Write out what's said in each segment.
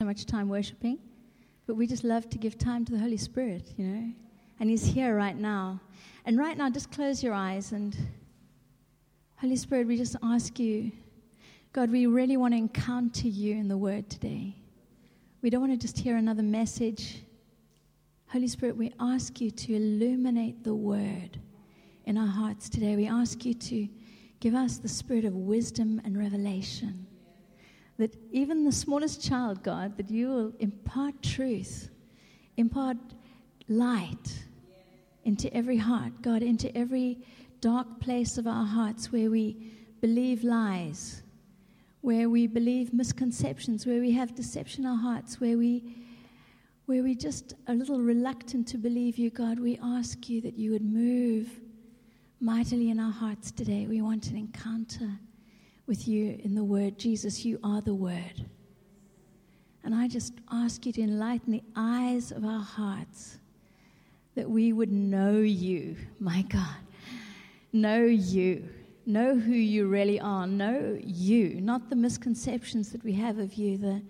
much time worshiping, but we just love to give time to the Holy Spirit, and He's here right now. And right now, just close your eyes, and Holy Spirit, we just ask you, God, we really want to encounter you in the Word today. We don't want to just hear another message. Holy Spirit, we ask you to illuminate the Word in our hearts today. We ask you to give us the spirit of wisdom and revelation. That even the smallest child, God, that you will impart truth, impart light into every heart, God, into every dark place of our hearts where we believe lies, where we believe misconceptions, where we have deception in our hearts, where we just are a little reluctant to believe you, God. We ask you that you would move mightily in our hearts today. We want an encounter with you in the Word. Jesus, you are the Word. And I just ask you to enlighten the eyes of our hearts, that we would know you, my God. Know you. Know who you really are. Know you, not the misconceptions that we have of you,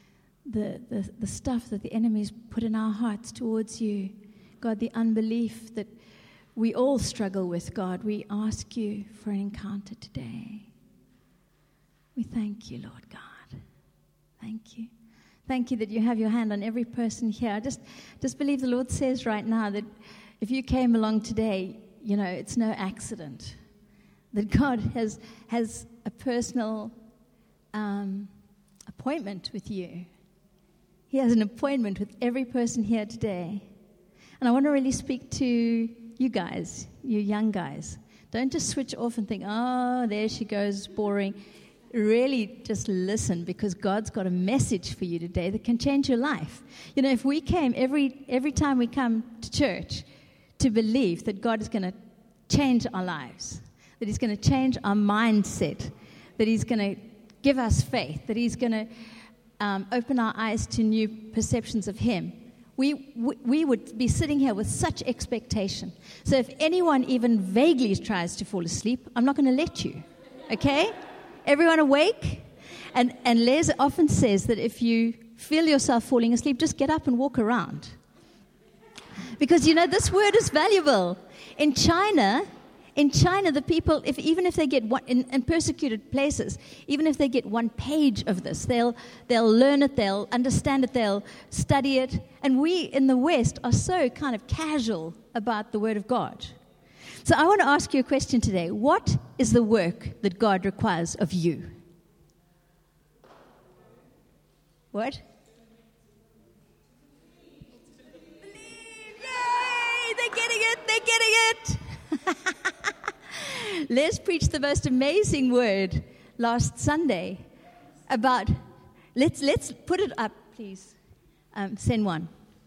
the stuff that the enemy's put in our hearts towards you. God, the unbelief that we all struggle with, God. We ask you for an encounter today. We thank you, Lord God. Thank you. Thank you that you have your hand on every person here. I just believe the Lord says right now that if you came along today, it's no accident. That God has a personal appointment with you. He has an appointment with every person here today. And I want to really speak to you guys, you young guys. Don't just switch off and think, oh, there she goes, boring. Really just listen, because God's got a message for you today that can change your life. If we came every time we come to church to believe that God is going to change our lives, that He's going to change our mindset, that He's going to give us faith, that He's going to open our eyes to new perceptions of Him, we would be sitting here with such expectation. So if anyone even vaguely tries to fall asleep, I'm not going to let you. Okay? Everyone awake? And Les often says that if you feel yourself falling asleep, just get up and walk around. Because, this word is valuable. In China, the people, even if they get one, in persecuted places, even if they get one page of this, they'll learn it, they'll understand it, they'll study it. And we in the West are so kind of casual about the Word of God. So I want to ask you a question today. What is the work that God requires of you? What? Believe! Yay! They're getting it! Les preached the most amazing word last Sunday about, let's put it up, please. Send one.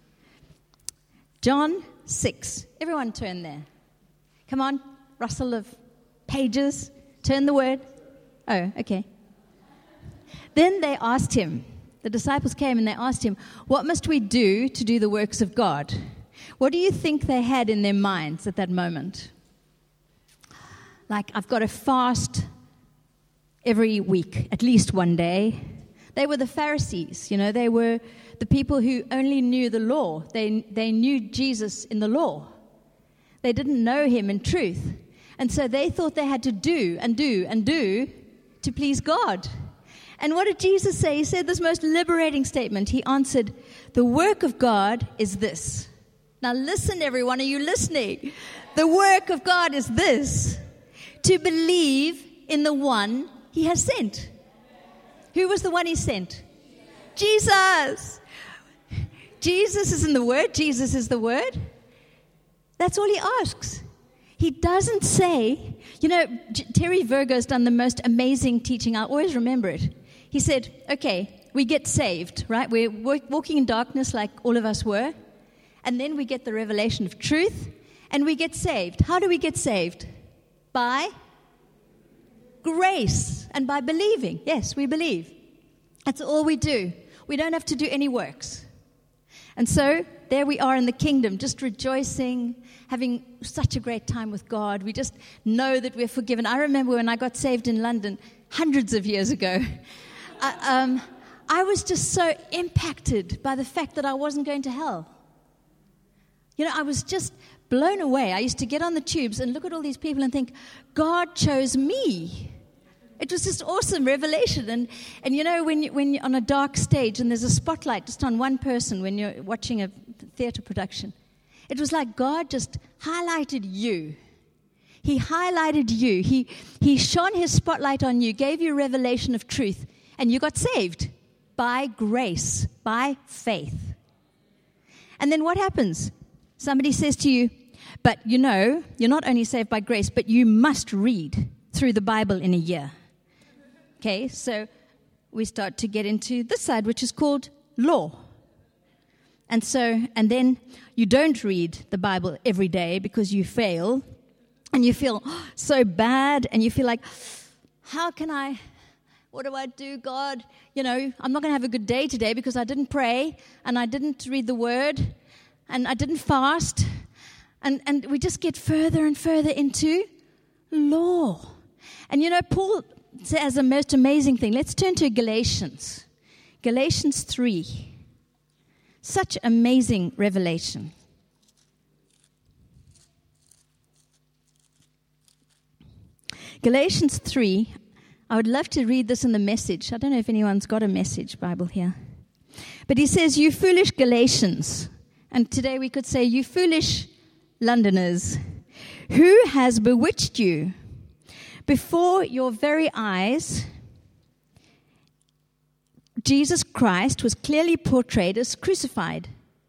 John 6. Everyone turn there. Come on, rustle of pages. Turn the word. Oh, okay. Then they asked him, the disciples came and they asked him, what must we do to do the works of God? What do you think they had in their minds at that moment? Like, I've got to fast every week, at least one day. They were the Pharisees, they were the people who only knew the law. They knew Jesus in the law. They didn't know Him in truth. And so they thought they had to do and do and do to please God. And what did Jesus say? He said this most liberating statement. He answered, the work of God is this. Now listen, everyone, are you listening? The work of God is this. To believe in the one He has sent. Who was the one He sent? Jesus. Jesus is in the Word. Jesus is the Word. That's all He asks. He doesn't say, Terry Virgo's done the most amazing teaching. I'll always remember it. He said, okay, we get saved, right? We're walking in darkness like all of us were. And then we get the revelation of truth, and we get saved. How do we get saved? By grace and by believing. Yes, we believe. That's all we do. We don't have to do any works. And so there we are in the kingdom, just rejoicing, having such a great time with God. We just know that we're forgiven. I remember when I got saved in London hundreds of years ago, I I was just so impacted by the fact that I wasn't going to hell. You know, I was just blown away. I used to get on the tubes and look at all these people and think, God chose me. It was just awesome revelation. And you know, when you're on a dark stage and there's a spotlight just on one person when you're watching a theater production, it was like God just highlighted you. He highlighted you. He shone his spotlight on you, gave you revelation of truth, and you got saved by grace, by faith. And then what happens? Somebody says to you, but you know, you're not only saved by grace, but you must read through the Bible in a year. Okay, so we start to get into this side, which is called law. And then you don't read the Bible every day because you fail, and you feel so bad, and you feel like, what do I do, God? You know, I'm not going to have a good day today because I didn't pray, and I didn't read the Word, and I didn't fast. And we just get further and further into law. And you know, Paul says the most amazing thing. Let's turn to Galatians. Galatians 3. Such amazing revelation. Galatians 3. I would love to read this in the Message. I don't know if anyone's got a Message Bible here. But he says, you foolish Galatians. And today we could say, you foolish Londoners. Who has bewitched you? Before your very eyes, Jesus Christ was clearly portrayed as crucified.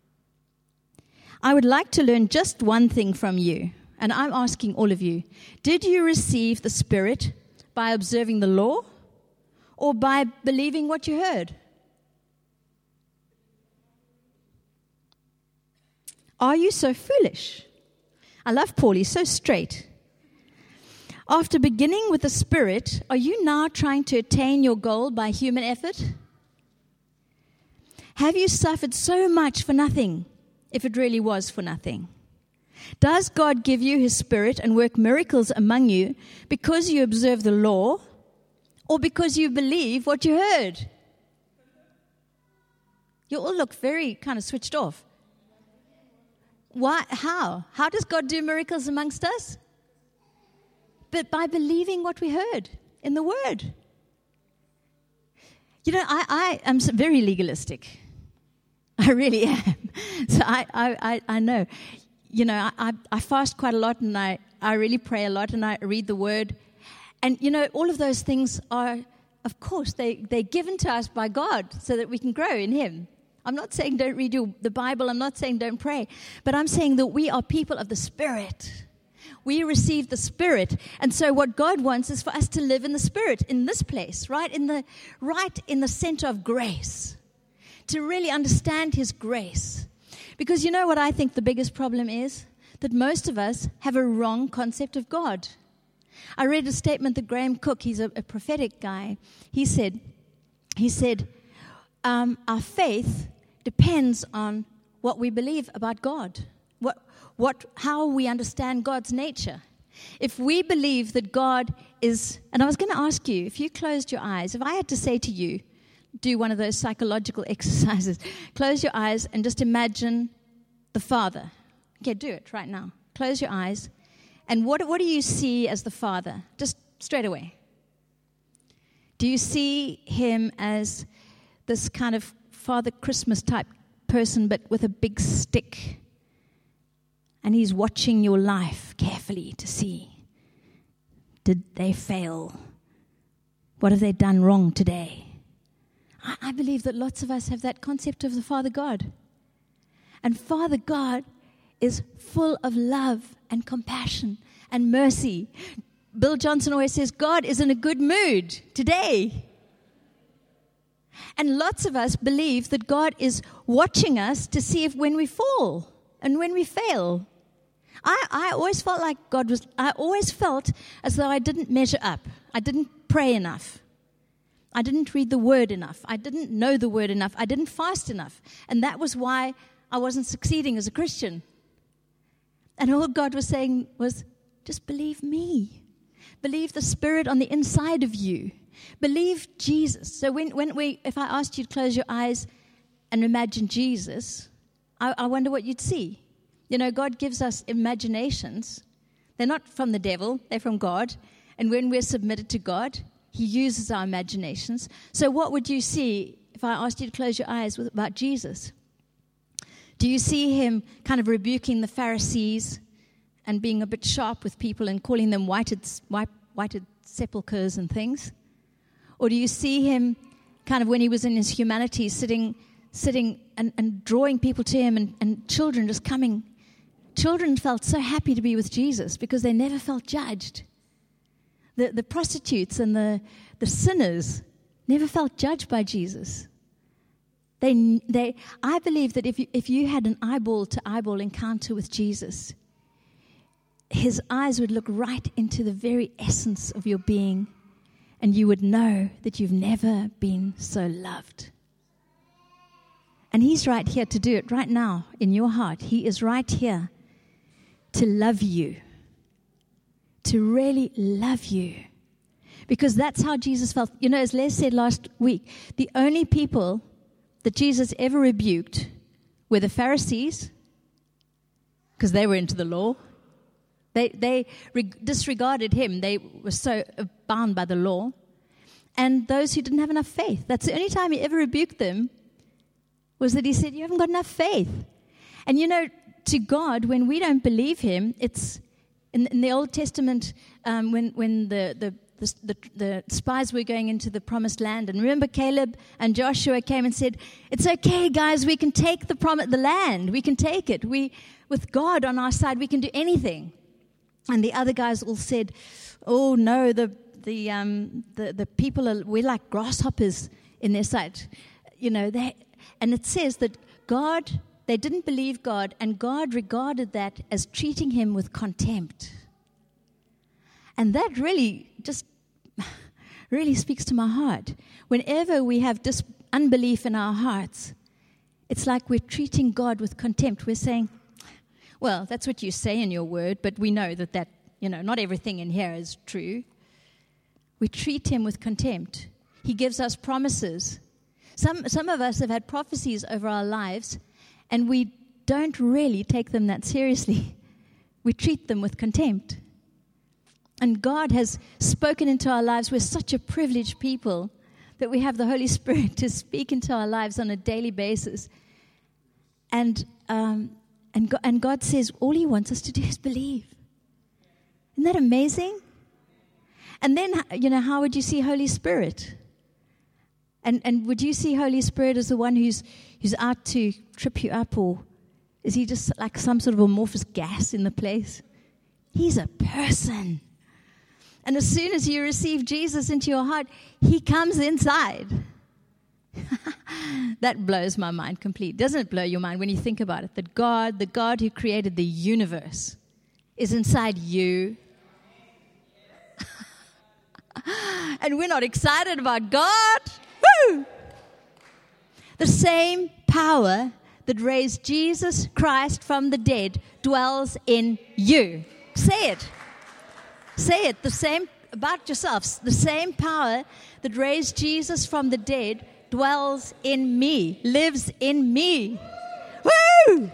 I would like to learn just one thing from you, and I'm asking all of you. Did you receive the Spirit by observing the law or by believing what you heard? Are you so foolish? I love Paul, he's so straight. After beginning with the Spirit, are you now trying to attain your goal by human effort? Have you suffered so much for nothing, if it really was for nothing? Does God give you his Spirit and work miracles among you because you observe the law or because you believe what you heard? You all look very kind of switched off. Why? How? How does God do miracles amongst us? But by believing what we heard in the Word. You know, I am very legalistic. I really am. So I know. You know, I fast quite a lot, and I really pray a lot, and I read the Word. And, you know, all of those things are, of course, they're given to us by God so that we can grow in him. I'm not saying don't read the Bible. I'm not saying don't pray. But I'm saying that we are people of the Spirit. We receive the Spirit. And so what God wants is for us to live in the Spirit, in this place, right in the center of grace, to really understand his grace. Because you know what I think the biggest problem is? That most of us have a wrong concept of God. I read a statement that Graham Cook, he's a prophetic guy, he said, our faith depends on what we believe about God, how we understand God's nature. If we believe that God is, and I was going to ask you, if you closed your eyes, if I had to say to you, do one of those psychological exercises, close your eyes and just imagine the Father. Okay, do it right now. Close your eyes. And what do you see as the Father? Just straight away. Do you see him as this kind of Father Christmas type person, but with a big stick? And he's watching your life carefully to see, did they fail? What have they done wrong today? I believe that lots of us have that concept of the Father God. And Father God is full of love and compassion and mercy. Bill Johnson always says, God is in a good mood today. And lots of us believe that God is watching us to see if when we fall and when we fail. I always felt like I always felt as though I didn't measure up. I didn't pray enough. I didn't read the Word enough. I didn't know the Word enough. I didn't fast enough. And that was why I wasn't succeeding as a Christian. And all God was saying was, just believe me. Believe the Spirit on the inside of you. Believe Jesus. So if I asked you to close your eyes and imagine Jesus, I wonder what you'd see. You know, God gives us imaginations. They're not from the devil, they're from God. And when we're submitted to God, He uses our imaginations. So what would you see if I asked you to close your eyes about Jesus? Do you see Him kind of rebuking the Pharisees and being a bit sharp with people and calling them whited sepulchres and things? Or do you see Him kind of when He was in His humanity sitting and drawing people to Him and children just coming? Children felt so happy to be with Jesus because they never felt judged. The prostitutes and the sinners never felt judged by Jesus. I believe that if you had an eyeball-to-eyeball encounter with Jesus, His eyes would look right into the very essence of your being, and you would know that you've never been so loved. And He's right here to do it right now in your heart. He is right here to love you, to really love you. Because that's how Jesus felt. You know, as Les said last week, the only people that Jesus ever rebuked were the Pharisees, because they were into the law. They disregarded Him. They were so bound by the law. And those who didn't have enough faith. That's the only time He ever rebuked them, was that He said, you haven't got enough faith. And you know, to God, when we don't believe Him, it's in the Old Testament, when the spies were going into the promised land. And remember, Caleb and Joshua came and said, it's okay, guys, we can take the land. We can take it. With God on our side, we can do anything. And the other guys all said, oh, no, the people we're like grasshoppers in their sight. You know, and it says that God, they didn't believe God, and God regarded that as treating Him with contempt. And that really speaks to my heart. Whenever we have unbelief in our hearts, it's like we're treating God with contempt. We're saying, well, that's what you say in your word, but we know that not everything in here is true. We treat Him with contempt. He gives us promises. Some of us have had prophecies over our lives, and we don't really take them that seriously. We treat them with contempt. And God has spoken into our lives. We're such a privileged people that we have the Holy Spirit to speak into our lives on a daily basis. And God says all He wants us to do is believe. Isn't that amazing? And then, how would you see Holy Spirit? And would you see Holy Spirit as the one who's out to trip you up, or is He just like some sort of amorphous gas in the place? He's a person. And as soon as you receive Jesus into your heart, He comes inside. That blows my mind completely. Doesn't it blow your mind when you think about it? That God, the God who created the universe, is inside you. And we're not excited about God. Woo! The same power that raised Jesus Christ from the dead dwells in you. Say it. Say it. The same about yourselves. The same power that raised Jesus from the dead dwells in me, lives in me. Woo!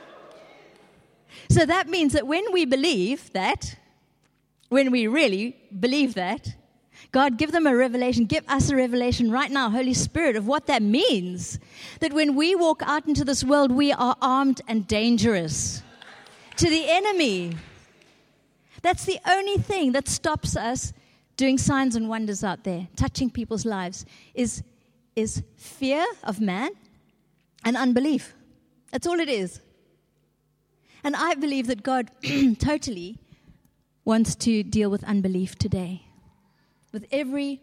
So that means that when we believe that, when we really believe that, God, give them a revelation, give us a revelation right now, Holy Spirit, of what that means. That when we walk out into this world, we are armed and dangerous to the enemy. That's the only thing that stops us doing signs and wonders out there, touching people's lives, is fear of man and unbelief. That's all it is. And I believe that God totally wants to deal with unbelief today. With every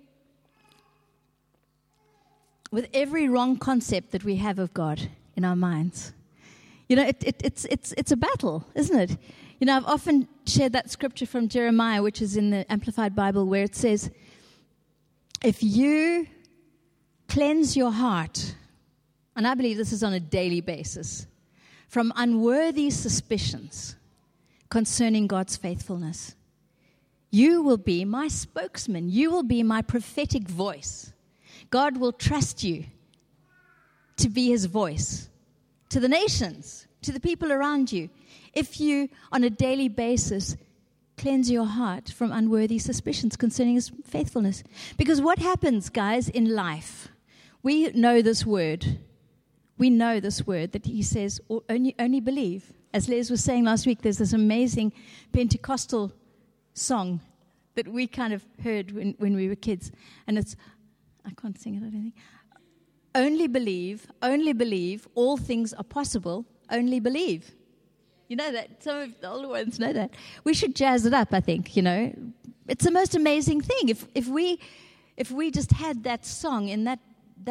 wrong concept that we have of God in our minds. You know, it's a battle, isn't it? You know, I've often shared that scripture from Jeremiah, which is in the Amplified Bible, where it says, if you cleanse your heart, and I believe this is on a daily basis, from unworthy suspicions concerning God's faithfulness, You will be my spokesman. You will be my prophetic voice. God will trust you to be his voice to the nations, to the people around you, if you, on a daily basis, cleanse your heart from unworthy suspicions concerning his faithfulness. Because what happens, guys, in life, we know this word. We know this word that he says, only believe. As Les was saying last week, there's this amazing Pentecostal song that we kind of heard when we were kids. And it's, I can't sing it, I don't think. Only believe, all things are possible, only believe. You know that? Some of the older ones know that. We should jazz it up, I think, you know. It's the most amazing thing. If we just had that song in that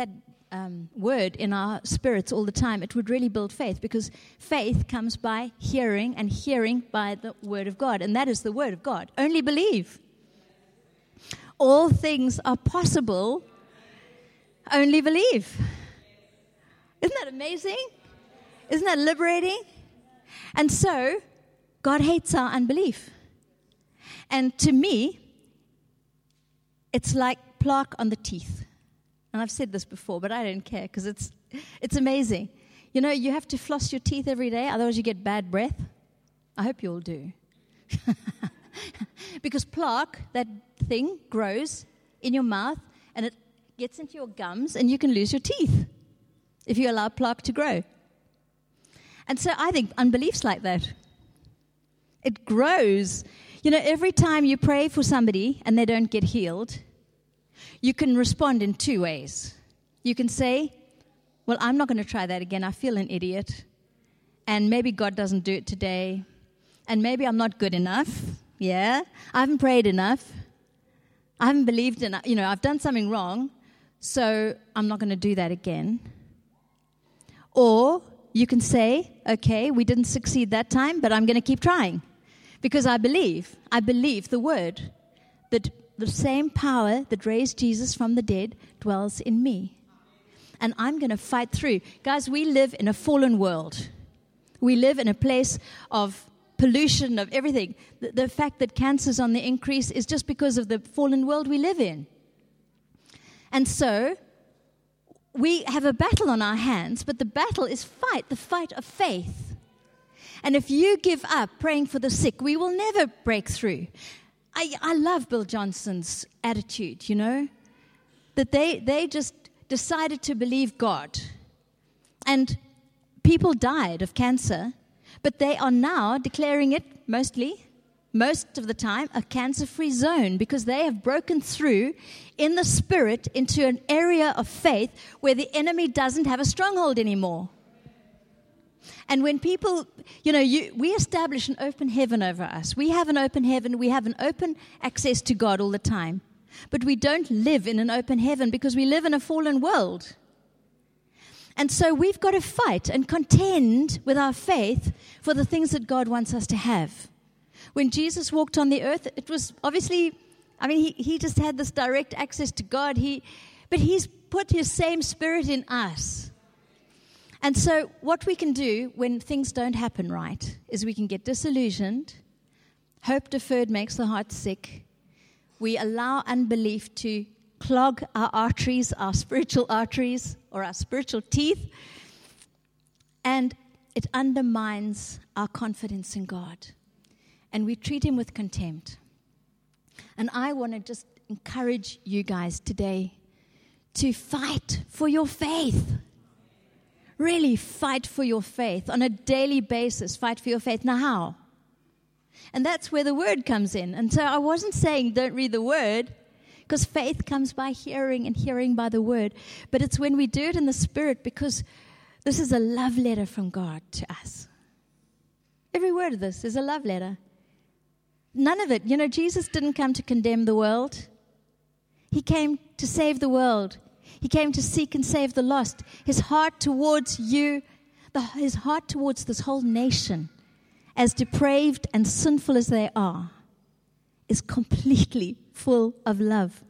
word in our spirits all the time, it would really build faith, because faith comes by hearing, and hearing by the word of God. And that is the word of God. Only believe. All things are possible. Only believe. Isn't that amazing? Isn't that liberating? And so, God hates our unbelief. And to me, it's like plaque on the teeth. And I've said this before, but I don't care, because it's amazing. You know, you have to floss your teeth every day, otherwise you get bad breath. I hope you all do. Because plaque, that thing, grows in your mouth, and it gets into your gums, and you can lose your teeth if you allow plaque to grow. And so I think unbelief's like that. It grows. You know, every time you pray for somebody and they don't get healed, you can respond in two ways. You can say, well, I'm not going to try that again. I feel an idiot. And maybe God doesn't do it today. And maybe I'm not good enough. Yeah. I haven't prayed enough. I haven't believed enough. You know, I've done something wrong. So I'm not going to do that again. Or you can say, okay, we didn't succeed that time, but I'm going to keep trying. Because I believe the word, that the same power that raised Jesus from the dead dwells in me. And I'm going to fight through. Guys, we live in a fallen world. We live in a place of pollution, of everything. The fact that cancer's on the increase is just because of the fallen world we live in. And so, we have a battle on our hands, but the battle is the fight of faith. And if you give up praying for the sick, we will never break through. I love Bill Johnson's attitude, you know, that they just decided to believe God. And people died of cancer, but they are now declaring it most of the time, a cancer-free zone, because they have broken through in the spirit into an area of faith where the enemy doesn't have a stronghold anymore. And when people, you know, we establish an open heaven over us. We have an open heaven. We have an open access to God all the time. But we don't live in an open heaven because we live in a fallen world. And so we've got to fight and contend with our faith for the things that God wants us to have. When Jesus walked on the earth, it was obviously, I mean, he just had this direct access to God. But he's put his same spirit in us. And so what we can do when things don't happen right is we can get disillusioned. Hope deferred makes the heart sick. We allow unbelief to clog our arteries, our spiritual arteries, or our spiritual teeth. And it undermines our confidence in God. And we treat him with contempt. And I want to just encourage you guys today to fight for your faith. Really fight for your faith on a daily basis. Fight for your faith. Now how? And that's where the word comes in. And so I wasn't saying don't read the word, because faith comes by hearing and hearing by the word. But it's when we do it in the spirit, because this is a love letter from God to us. Every word of this is a love letter. None of it. You know, Jesus didn't come to condemn the world. He came to save the world. He came to seek and save the lost. His heart towards you, his heart towards this whole nation, as depraved and sinful as they are, is completely full of love.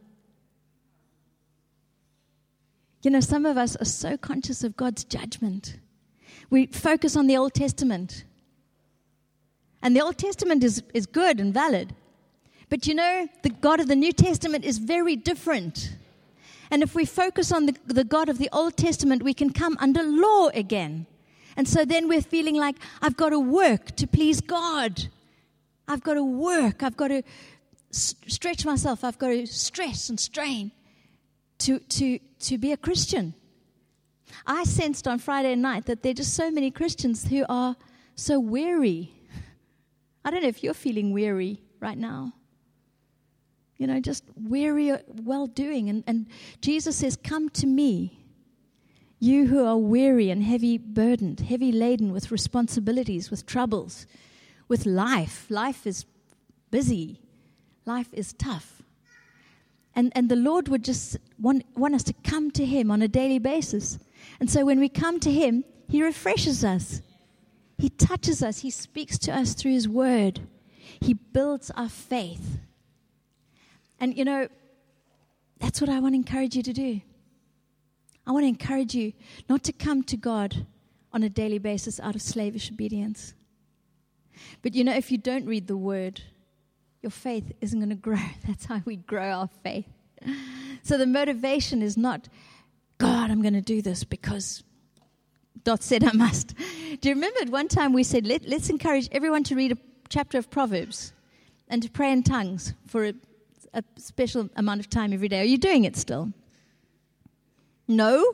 You know, some of us are so conscious of God's judgment. We focus on the Old Testament. And the Old Testament is good and valid. But you know, the God of the New Testament is very different. And if we focus on the God of the Old Testament, we can come under law again. And so then we're feeling like, I've got to work to please God. I've got to work. I've got to stretch myself. I've got to stress and strain to be a Christian. I sensed on Friday night that there are just so many Christians who are so weary. I don't know if you're feeling weary right now. You know, just weary well-doing. And Jesus says, come to me, you who are weary and heavy burdened, heavy laden with responsibilities, with troubles, with life. Life is busy. Life is tough. And the Lord would just want us to come to Him on a daily basis. And so when we come to Him, He refreshes us. He touches us. He speaks to us through His Word. He builds our faith. And, you know, that's what I want to encourage you to do. I want to encourage you not to come to God on a daily basis out of slavish obedience. But, you know, if you don't read the Word, your faith isn't going to grow. That's how we grow our faith. So the motivation is not, God, I'm going to do this because Dot said I must. Do you remember at one time we said, let's encourage everyone to read a chapter of Proverbs and to pray in tongues for a special amount of time every day. Are you doing it still? No?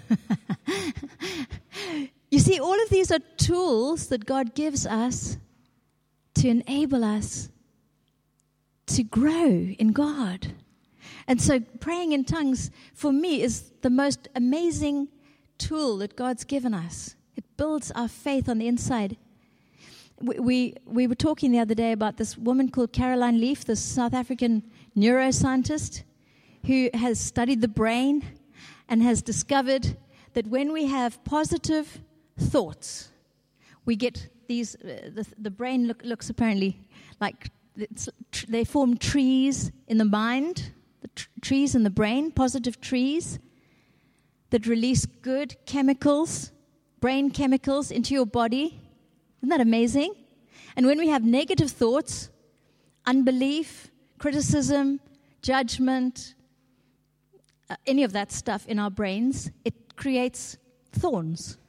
You see, all of these are tools that God gives us to enable us to grow in God. And so praying in tongues, for me, is the most amazing tool that God's given us. It builds our faith on the inside. We were talking the other day about this woman called Caroline Leaf, this South African neuroscientist who has studied the brain and has discovered that when we have positive thoughts, we get these, the brain looks apparently like they form trees in the mind, the trees in the brain, positive trees that release good chemicals, brain chemicals into your body. Isn't that amazing? And when we have negative thoughts, unbelief, criticism, judgment, any of that stuff in our brains, it creates thorns.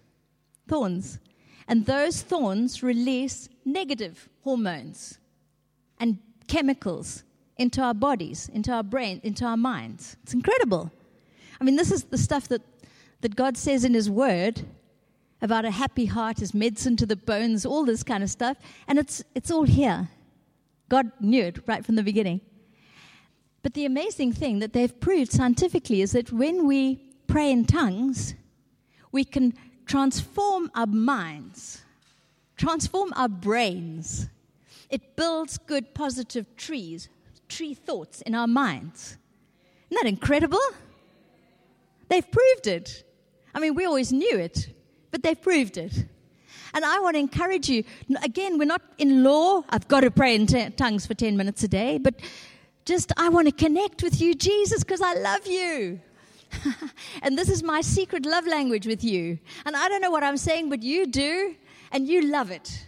And those thorns release negative hormones and chemicals into our bodies, into our brain, into our minds. It's incredible. I mean, this is the stuff that God says in His Word about a happy heart is medicine to the bones, all this kind of stuff. And it's all here. God knew it right from the beginning. But the amazing thing that they've proved scientifically is that when we pray in tongues, we can transform our minds, transform our brains. It builds good, positive tree thoughts in our minds. Isn't that incredible? They've proved it. I mean, we always knew it, but they've proved it. And I want to encourage you, again, we're not in law. I've got to pray in tongues for 10 minutes a day, but just I want to connect with you, Jesus, because I love you. And this is my secret love language with you. And I don't know what I'm saying, but you do, and you love it.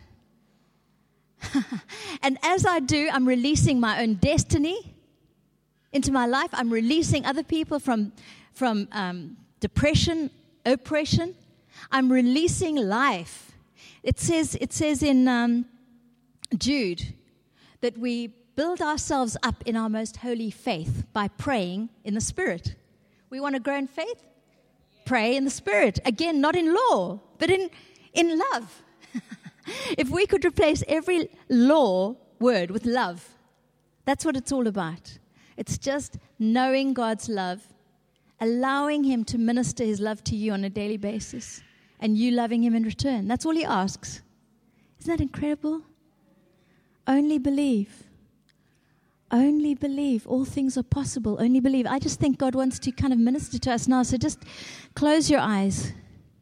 And as I do, I'm releasing my own destiny into my life. I'm releasing other people from depression, oppression. I'm releasing life. It says in Jude that we build ourselves up in our most holy faith by praying in the Spirit. We want to grow in faith? Pray in the Spirit. Again, not in law, but in love. If we could replace every law word with love, that's what it's all about. It's just knowing God's love, allowing Him to minister His love to you on a daily basis, and you loving Him in return. That's all He asks. Isn't that incredible? Only believe. Only believe. All things are possible. Only believe. I just think God wants to kind of minister to us now. So just close your eyes.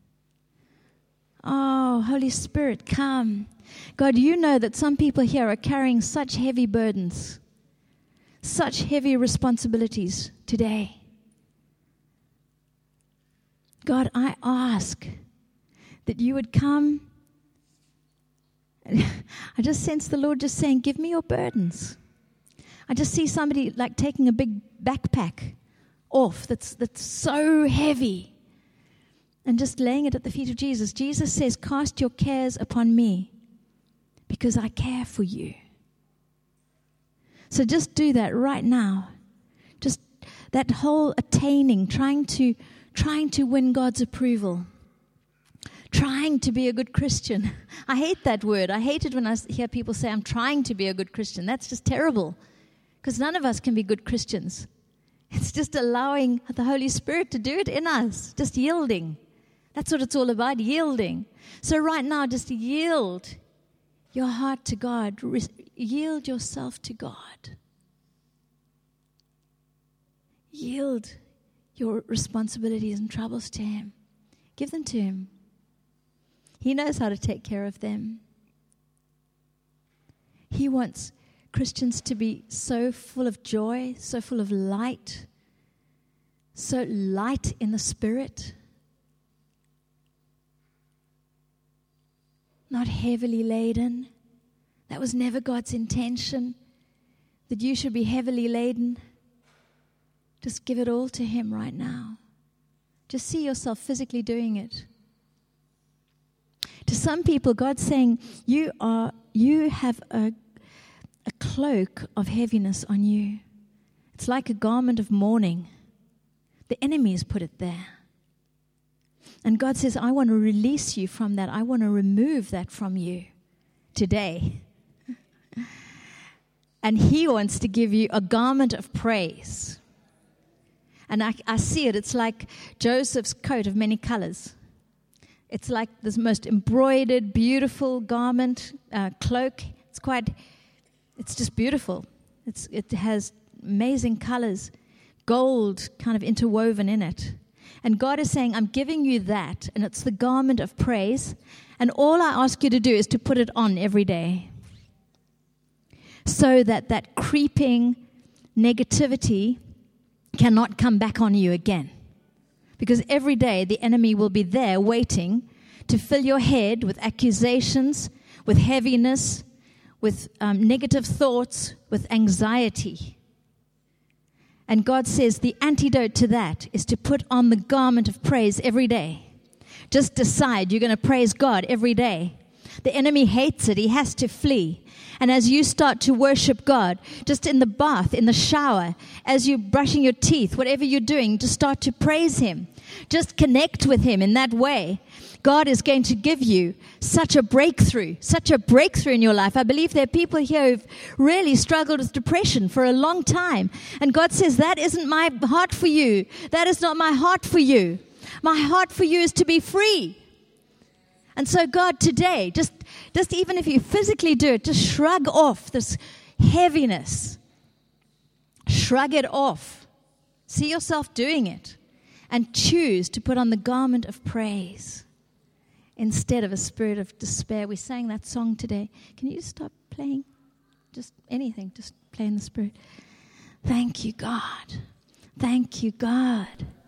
Oh, Holy Spirit, come. God, you know that some people here are carrying such heavy burdens, such heavy responsibilities today. God, I ask that you would come. I just sense the Lord just saying, give me your burdens. I just see somebody like taking a big backpack off that's so heavy and just laying it at the feet of Jesus. Jesus says, cast your cares upon me because I care for you. So just do that right now. Just that whole attaining, trying to win God's approval. Trying to be a good Christian. I hate that word. I hate it when I hear people say, I'm trying to be a good Christian. That's just terrible. Because none of us can be good Christians. It's just allowing the Holy Spirit to do it in us. Just yielding. That's what it's all about, yielding. So right now, just yield your heart to God. Yield yourself to God. Yield your responsibilities and troubles to Him. Give them to Him. He knows how to take care of them. He wants Christians to be so full of joy, so full of light, so light in the Spirit, not heavily laden. That was never God's intention, that you should be heavily laden. Just give it all to Him right now. Just see yourself physically doing it. To some people, God's saying, you have a cloak of heaviness on you. It's like a garment of mourning. The enemy has put it there. And God says, I want to release you from that. I want to remove that from you today. And He wants to give you a garment of praise. And I see it. It's like Joseph's coat of many colors. It's like this most embroidered, beautiful garment, cloak. It's just beautiful. It has amazing colors, gold kind of interwoven in it. And God is saying, I'm giving you that, and it's the garment of praise. And all I ask you to do is to put it on every day, so that creeping negativity cannot come back on you again. Because every day the enemy will be there waiting to fill your head with accusations, with heaviness, with negative thoughts, with anxiety. And God says the antidote to that is to put on the garment of praise every day. Just decide you're going to praise God every day. The enemy hates it. He has to flee. And as you start to worship God, just in the bath, in the shower, as you're brushing your teeth, whatever you're doing, just start to praise Him. Just connect with Him in that way. God is going to give you such a breakthrough in your life. I believe there are people here who've really struggled with depression for a long time. And God says, that isn't my heart for you. That is not my heart for you. My heart for you is to be free. And so God, today, just even if you physically do it, just shrug off this heaviness. Shrug it off. See yourself doing it. And choose to put on the garment of praise instead of a spirit of despair. We sang that song today. Can you stop playing? Just anything. Just play in the Spirit. Thank you, God. Thank you, God.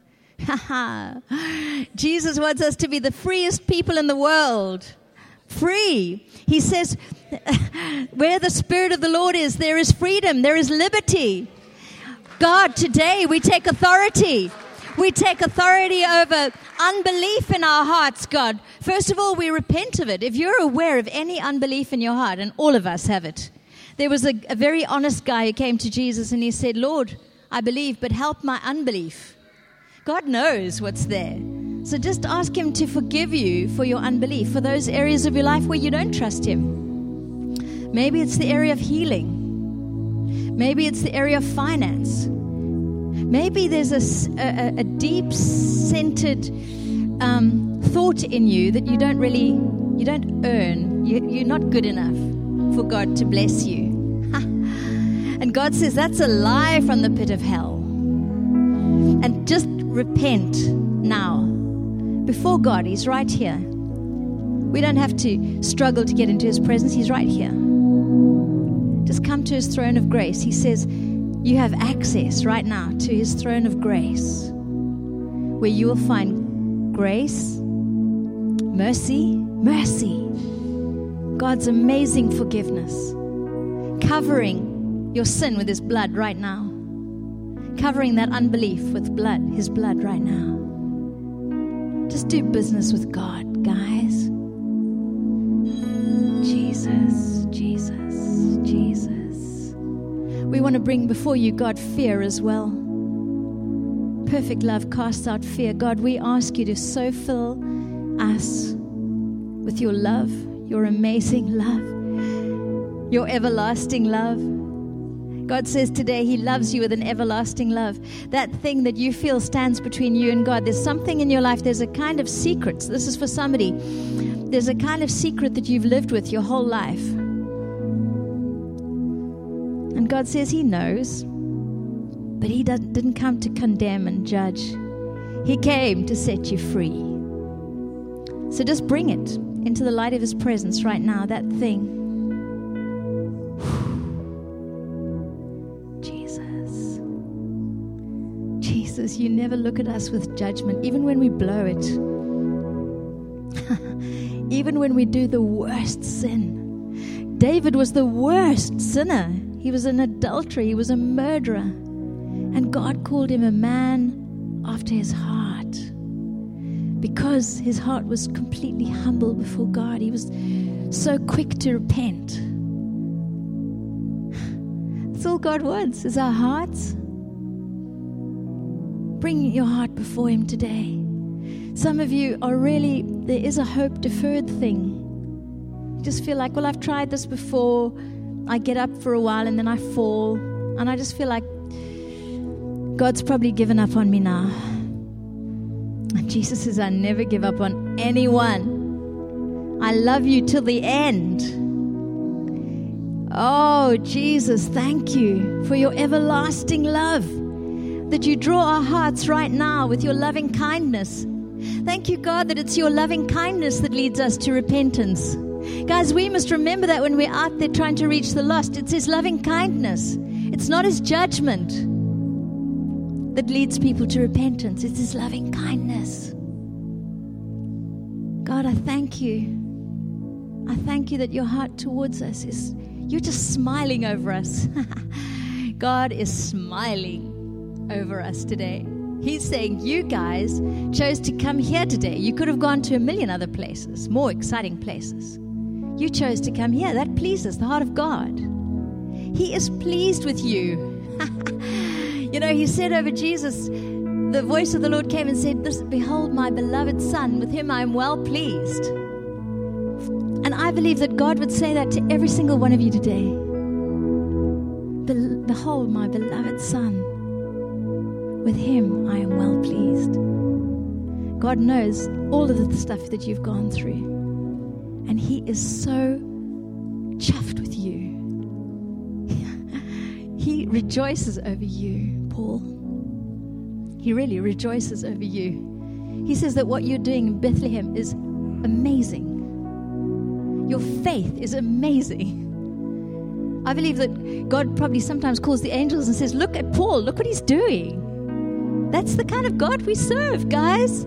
Jesus wants us to be the freest people in the world. Free. He says, where the Spirit of the Lord is, there is freedom, there is liberty. God, today we take authority. We take authority over unbelief in our hearts, God. First of all, we repent of it. If you're aware of any unbelief in your heart, and all of us have it. There was a very honest guy who came to Jesus and he said, Lord, I believe, but help my unbelief. God knows what's there. So just ask Him to forgive you for your unbelief, for those areas of your life where you don't trust Him. Maybe it's the area of healing. Maybe it's the area of finance. Maybe there's a deep-centered thought in you that you don't earn. You're not good enough for God to bless you. And God says that's a lie from the pit of hell. And just repent now. Before God, He's right here. We don't have to struggle to get into His presence. He's right here. Just come to His throne of grace. He says you have access right now to His throne of grace, where you will find grace, mercy, God's amazing forgiveness, covering your sin with his blood right now. Covering that unbelief with blood, his blood right now. Just do business with God, guys. Jesus, Jesus, Jesus. We want to bring before you, God, fear as well. Perfect love casts out fear. God, we ask you to so fill us with your love, your amazing love, your everlasting love. God says today he loves you with an everlasting love. That thing that you feel stands between you and God. There's something in your life. There's a kind of secret. This is for somebody. There's a kind of secret that you've lived with your whole life. And God says he knows. But he didn't come to condemn and judge. He came to set you free. So just bring it into the light of his presence right now, that thing. Jesus, you never look at us with judgment, even when we blow it. Even when we do the worst sin. David was the worst sinner. He was an adulterer. He was a murderer. And God called him a man after his heart. Because his heart was completely humble before God. He was so quick to repent. That's all God wants, is our hearts. Bring your heart before him today. Some of you are really, there is a hope deferred thing. You just feel like, well, I've tried this before. I get up for a while and then I fall. And I just feel like God's probably given up on me now. And Jesus says, I never give up on anyone. I love you till the end. Oh, Jesus, thank you for your everlasting love. That you draw our hearts right now with your loving kindness. Thank you, God, that it's your loving kindness that leads us to repentance. Guys, we must remember that when we're out there trying to reach the lost, it's his loving kindness. It's not his judgment that leads people to repentance. It's his loving kindness. God, I thank you. I thank you that your heart towards us is, you're just smiling over us. God is smiling over us today. He's saying, you guys chose to come here today. You could have gone to a million other places, more exciting places. You chose to come here. That pleases the heart of God. He is pleased with you. You know, he said over Jesus, the voice of the Lord came and said, behold my beloved Son, with him I am well pleased. And I believe that God would say that to every single one of you today. Behold my beloved Son. With him, I am well pleased. God knows all of the stuff that you've gone through. And he is so chuffed with you. He rejoices over you, Paul. He really rejoices over you. He says that what you're doing in Bethlehem is amazing. Your faith is amazing. I believe that God probably sometimes calls the angels and says, look at Paul, look what he's doing. That's the kind of God we serve, guys.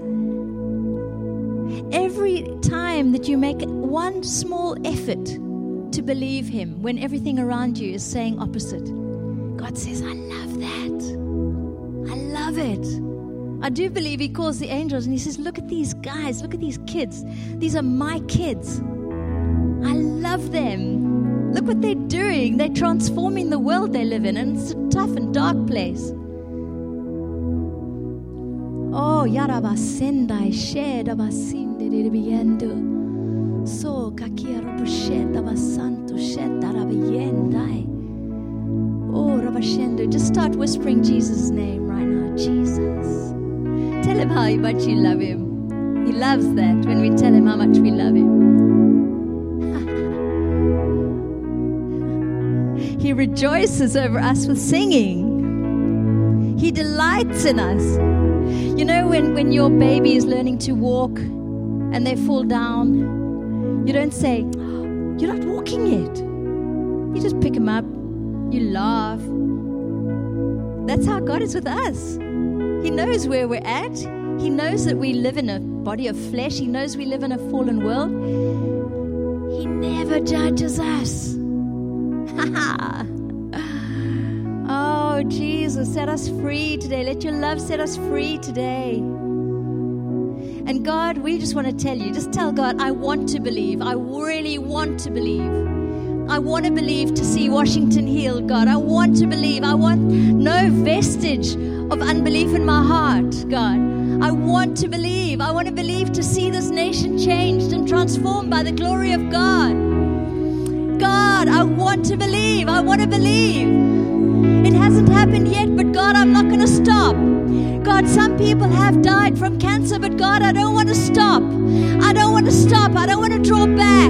Every time that you make one small effort to believe him when everything around you is saying opposite, God says, I love that. I love it. I do believe he calls the angels and he says, look at these guys, look at these kids. These are my kids. I love them. Look what they're doing. They're transforming the world they live in, and it's a tough and dark place. Oh, yarabasendai shedabasinde ribiendo. So kakira busheta basanto sheta rabiendai. Oh, rabashendo. Just start whispering Jesus' name right now. Jesus. Tell him how much you love him. He loves that when we tell him how much we love him. He rejoices over us with singing. He delights in us. You know, when your baby is learning to walk and they fall down, you don't say, oh, you're not walking yet. You just pick them up. You laugh. That's how God is with us. He knows where we're at. He knows that we live in a body of flesh. He knows we live in a fallen world. He never judges us. Oh, Jesus, set us free today. Let your love set us free today. And God, we just want to tell you, just tell God, I want to believe. I really want to believe. I want to believe to see Washington healed, God. I want to believe. I want no vestige of unbelief in my heart, God. I want to believe. I want to believe to see this nation changed and transformed by the glory of God. God, I want to believe. I want to believe. It hasn't happened yet, but God, I'm not going to stop. God, some people have died from cancer, but God, I don't want to stop. I don't want to stop. I don't want to draw back.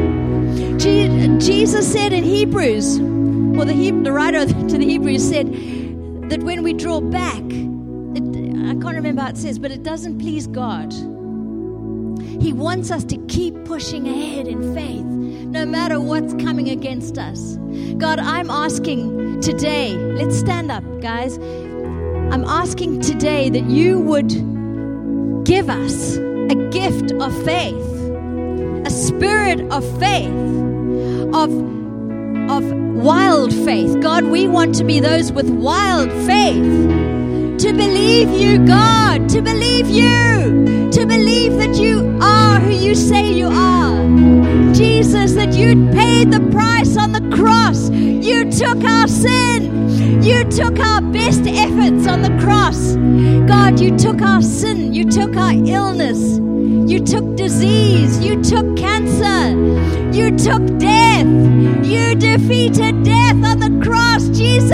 Jesus said in Hebrews, or the writer to the Hebrews said that when we draw back, I can't remember how it says, but it doesn't please God. He wants us to keep pushing ahead in faith, no matter what's coming against us. God, I'm asking today, let's stand up, guys. I'm asking today that you would give us a gift of faith, a spirit of faith, of wild faith. God, we want to be those with wild faith, to believe you, God, to believe you, to believe that you are who you say you are. Jesus, that you paid the price on the cross. You took our sin. You took our best efforts on the cross. God, you took our sin. You took our illness. You took disease. You took cancer. You took death. You defeated death on the cross, Jesus.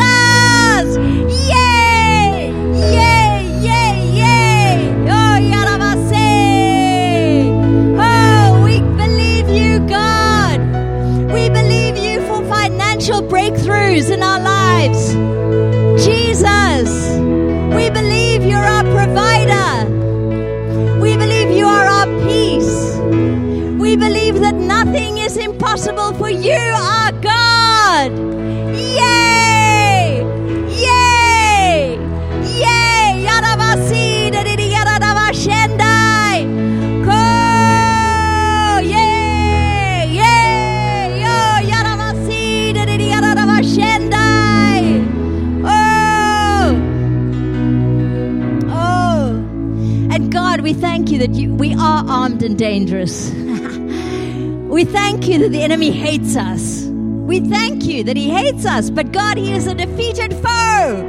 Yay! Yay! Yay! Yay! Oh, Yaravase. Oh, we believe you, God. We believe you for financial breakthroughs in our lives. Jesus, we believe you're our provider. We believe you are our peace. We believe that nothing is impossible for you, our God. Yay! Yay! Yay! Yaravasi dadidi yaradavashendai. Ko! Yay! Yay! Yo yaravasi dadidi yaradavashendai. Oh! And God, we thank you that we are armed and dangerous. We thank you that the enemy hates us. We thank you that he hates us, but God, he is a defeated foe.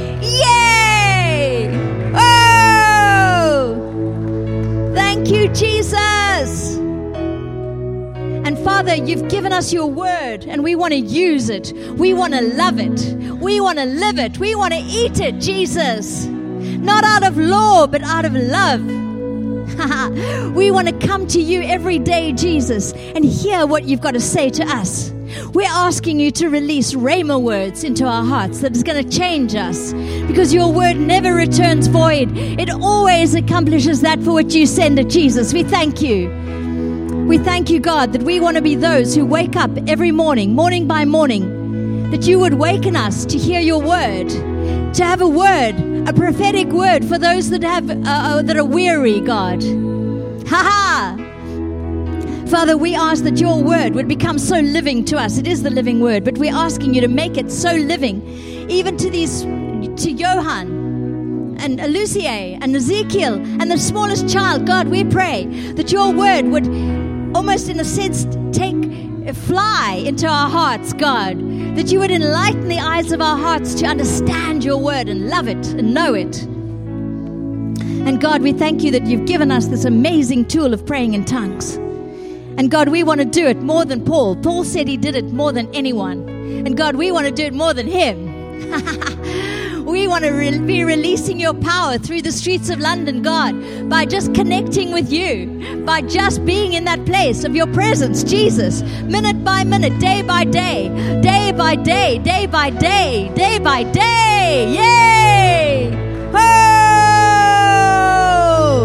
Yay! Oh! Thank you, Jesus. And Father, you've given us your word, and we want to use it. We want to love it. We want to live it. We want to eat it, Jesus. Not out of law, but out of love. We want to come to you every day, Jesus, and hear what you've got to say to us. We're asking you to release rhema words into our hearts that is going to change us, because your word never returns void. It always accomplishes that for which you send it, Jesus. We thank you. We thank you, God, that we want to be those who wake up every morning, morning by morning, that you would waken us to hear your word, to have a word, a prophetic word for those that have that are weary, God. Father, we ask that your word would become so living to us. It is the living word, but we're asking you to make it so living, even to Johan and Lucier and Ezekiel and the smallest child. God, we pray that your word would almost in a sense fly into our hearts, God, that you would enlighten the eyes of our hearts to understand your word and love it and know it. And God, we thank you that you've given us this amazing tool of praying in tongues. And God, we want to do it more than Paul. Paul said he did it more than anyone. And God, we want to do it more than him. We want to be releasing your power through the streets of London, God, by just connecting with you, by just being in that place of your presence, Jesus, minute by minute, day by day, day by day, day by day, day by day. Yay! Oh!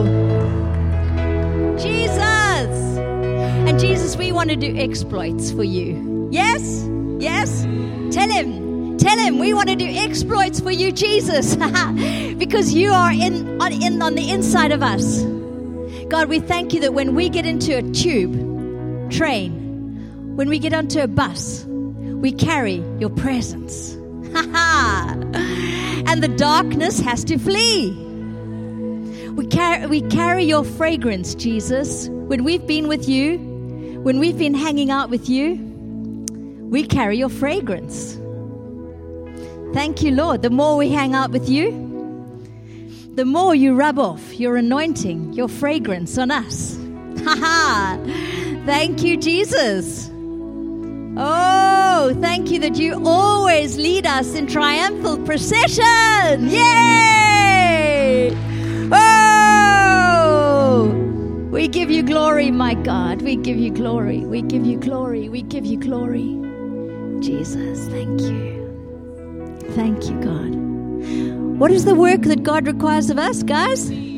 Jesus! And Jesus, we want to do exploits for you. Yes? Yes? Tell him. Tell him we want to do exploits for you, Jesus, because you are on the inside of us. God, we thank you that when we get into a train, when we get onto a bus, we carry your presence. and the darkness has to flee. We carry your fragrance, Jesus. When we've been with you, when we've been hanging out with you, we carry your fragrance. Thank you, Lord. The more we hang out with you, the more you rub off your anointing, your fragrance on us. Ha-ha! Thank you, Jesus. Oh, thank you that you always lead us in triumphal procession. Yay! Oh! We give you glory, my God. We give you glory. We give you glory. We give you glory. Jesus, thank you. Thank you, God. What is the work that God requires of us, guys?